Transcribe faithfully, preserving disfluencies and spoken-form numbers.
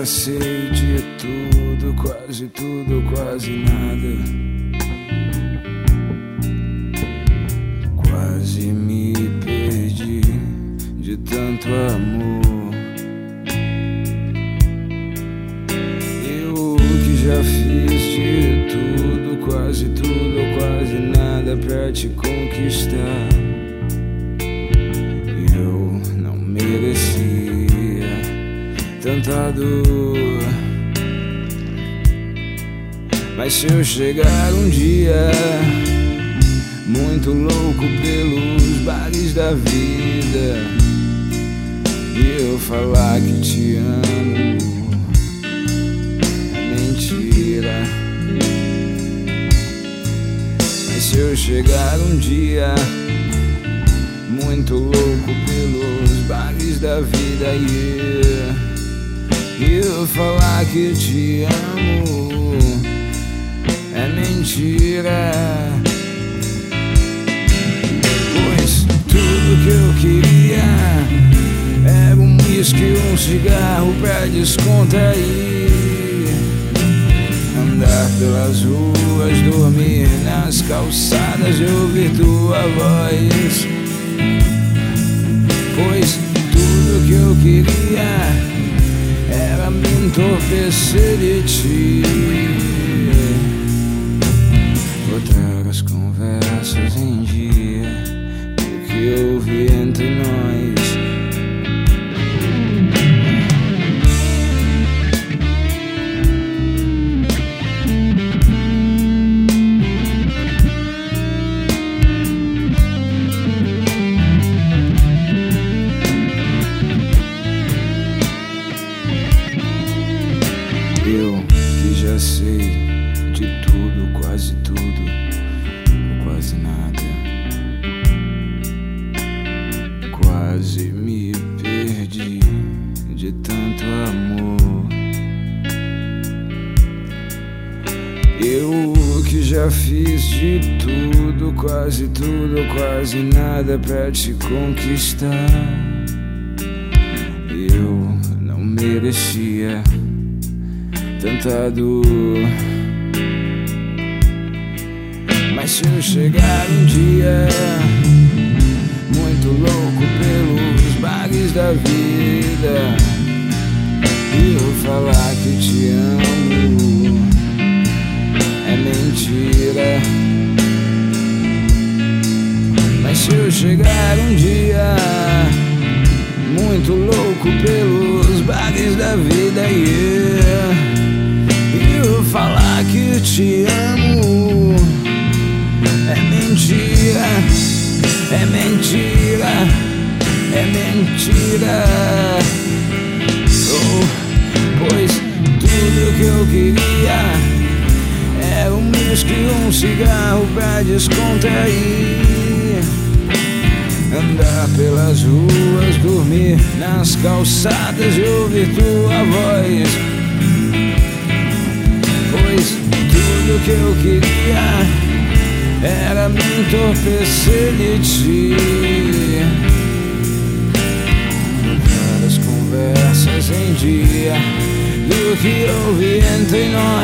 já sei de tudo, quase tudo, quase nada. Quase me perdi de tanto amor. Eu que já fiz de tudo, quase tudo, quase nada pra te conquistar. Eu não merecia tanta dor, mas se eu chegar um dia muito louco pelos bares da vida e eu falar que te amo, é mentira. Mas se eu chegar um dia muito louco pelos bares da vida e E eu falar que te amo, é mentira. Pois tudo que eu queria era um uísque e um cigarro pra descontrair, andar pelas ruas, dormir nas calçadas e ouvir tua voz. Pois tudo que eu queria era me entorpecer de ti, botar as conversas em dia, o que houve entre nós. Eu que já sei de tudo, quase tudo, ou quase nada. Quase me perdi de tanto amor. Eu que já fiz de tudo, quase tudo, quase nada pra te conquistar. Eu não merecia tanta dor, mas se eu chegar um dia muito louco pelos bares da vida e eu falar que te amo, é mentira. Mas se eu chegar um dia muito louco pelos bares da vida yeah, e eu falar que te amo, é mentira, é mentira, é mentira. Oh, pois tudo que eu queria era um uísque e um cigarro pra descontrair, andar pelas ruas, dormir nas calçadas e ouvir tua voz. Pois tudo que eu queria era me entorpecer de ti, botar as conversas em dia do que houve entre nós.